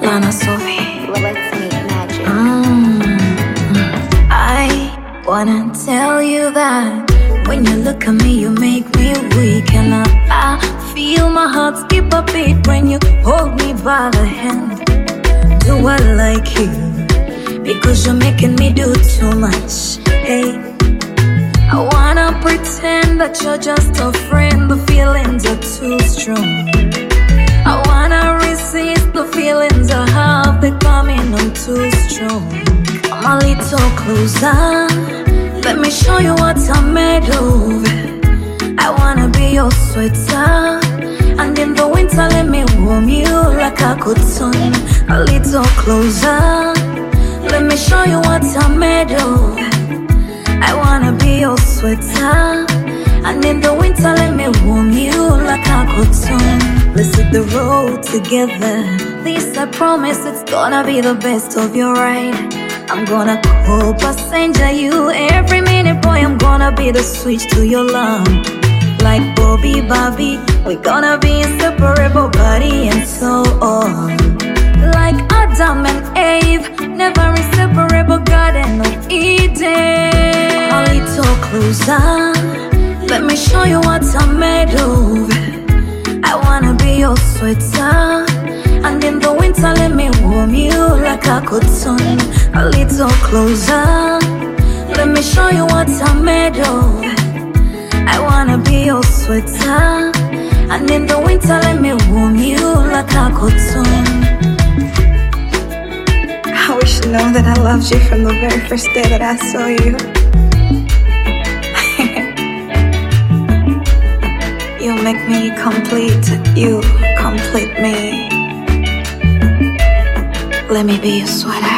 Lana Sophie. Let's make magic. I wanna tell you that when you look at me, you make me weak, and I feel my heart skip a beat when you hold me by the hand. Do I like you? Because you're making me do too much. Hey, I wanna pretend that you're just a friend. The feelings are too strong. I wanna resist the feelings I have. They're coming on too strong. Come a little closer. Let me show you what I'm made of. I wanna be your sweater, and in the winter let me warm you like a cotton. A little closer. Let me show you what I'm made of. I wanna be your sweater, and in the winter let me warm you like a cotton. Let's hit the road together. This I promise, it's gonna be the best of your ride. I'm gonna call passenger you every minute, boy. I'm gonna be the switch to your love. Like Bobby, we're gonna be inseparable, body and so on. Like Adam and Eve, never inseparable, Garden of Eden. A little closer, let me show you what I'm made of. I wanna be your sweater, and in the winter let me warm you like a cotton. A little closer, let me show you what I'm made of. I wanna be your sweater, and in the winter let me warm you like a cotton. I wish you know that I loved you from the very first day that I saw you. You make me complete, you complete me. Let me be your sweater.